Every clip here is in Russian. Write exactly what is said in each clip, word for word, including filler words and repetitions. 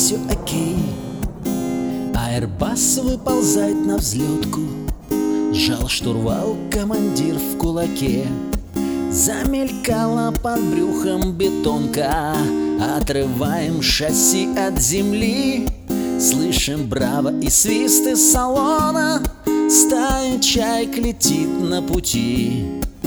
все окей. Аэрбас выползает на взлетку, сжал штурвал командир в кулаке. Замелькала под брюхом бетонка, отрываем шасси от земли. Слышим браво и свист из салона, стая чаек летит на пути.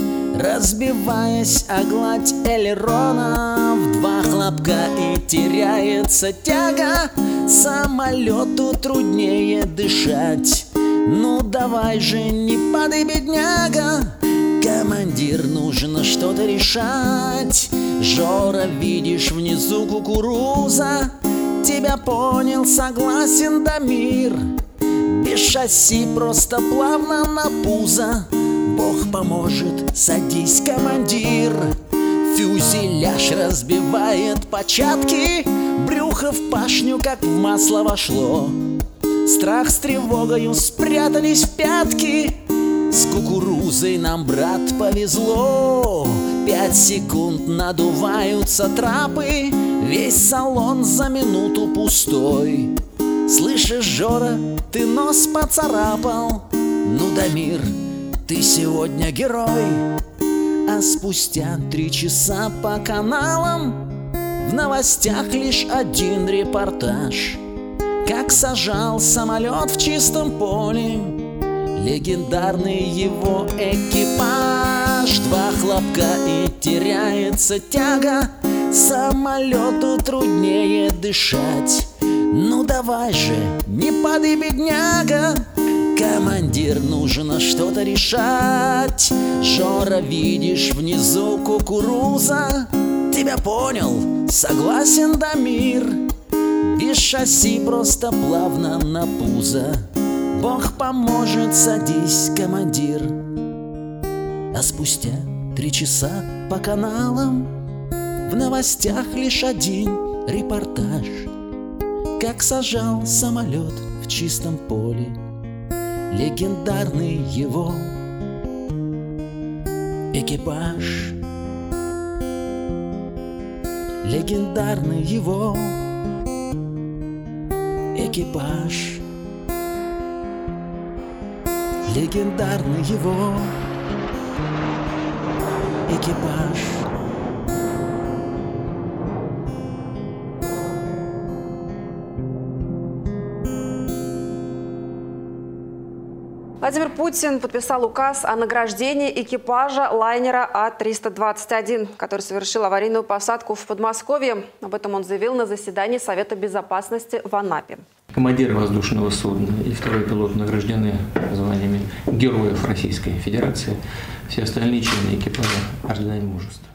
Разбиваясь о гладь элерона, в два хлопка и теряется тяга. Самолету труднее дышать. Ну давай же, не падай, бедняга, командир, нужно что-то решать. Жора, видишь, внизу кукуруза. Тебя понял, согласен, Дамир. Без шасси, просто плавно на пузо. Бог поможет, садись, командир. Фюзеляж разбивает початки, брюхо в пашню, как в масло вошло. Страх с тревогою спрятались в пятки. С кукурузой нам, брат, повезло. Пять секунд надуваются трапы, весь салон за минуту пустой. Слышишь, Жора, ты нос поцарапал. Ну, Дамир, ты сегодня герой. А спустя три часа по каналам в новостях лишь один репортаж: как сажал самолет в чистом поле легендарный его экипаж. Два хлопка и теряется тяга, самолету труднее дышать. Ну давай же, не падай, бедняга, командир, нужно что-то решать. Жора, видишь, внизу кукуруза. Тебя понял, согласен, Дамир. Без шасси, просто плавно на пузо. Бог поможет, садись, командир. А спустя три часа по каналам в новостях лишь один репортаж: как сажал самолет в чистом поле легендарный его экипаж. Легендарный его экипаж. Легендарный его экипаж. Владимир Путин подписал указ о награждении экипажа лайнера А триста двадцать один, который совершил аварийную посадку в Подмосковье. Об этом он заявил на заседании Совета безопасности в Анапе. Командиры воздушного судна и второй пилот награждены званиями Героев Российской Федерации. Все остальные члены экипажа орденами мужества.